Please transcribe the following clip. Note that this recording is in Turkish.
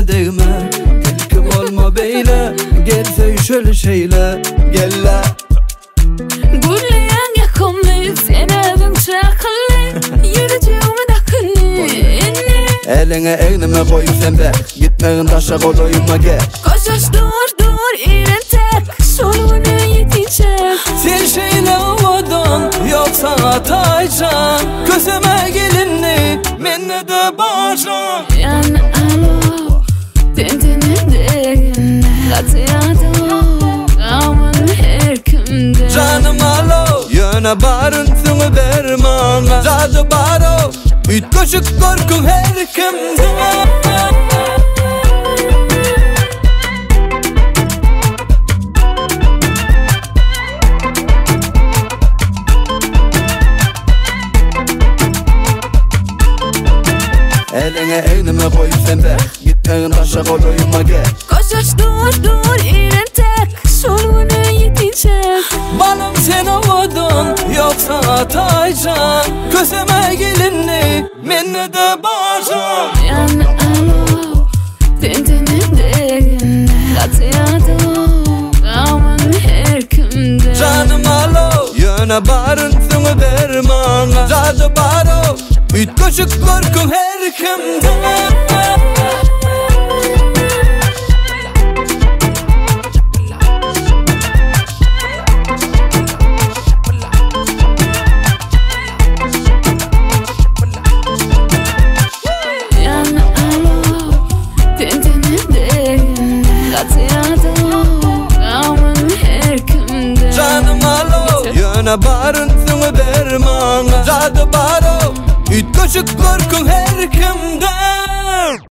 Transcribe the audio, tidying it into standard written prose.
değme. Tilkim olma beyle, gelse şöyle şeyle. Gelle Gülleyen yakamlı, sen evin çakıllı. Yürücüğümü dakıllı. eline eynime koyup sen be. Gitmeyin taşa kolayıma gel. Koşuş dur, iğren tek. Solunu yetişecek. Sen şeyle ovadan, yoksa ataycan. Gözüme gelinni, menne de bağırcan. Yan alo, tentene değinle. Katıyadım, aman her kimde. Canım alo, yöne barıntını dermana. Cadı baro, üt koşuk korkun her kimde. Eline eynime koyup sen be. Gitmeyin taşa kolayıma gel. Koşuş dur, iğren tek. Solunu yetişecek. Balım sen ovadan, yoksa ataycan. Gözüme gelinni, menne de bağırcan. Yan alo, tentene değinle. Katıyadım, aman her kimde. Canım alo, yöne barıntını dermana. Cadı baro, üt koşuk korkun her kimde. Yan alo, tentene değinle. Katıyadım, aman her kimde. Canım alo, yöne barıntını dermana. Cadı baro, üt koşuk korkun her kimde.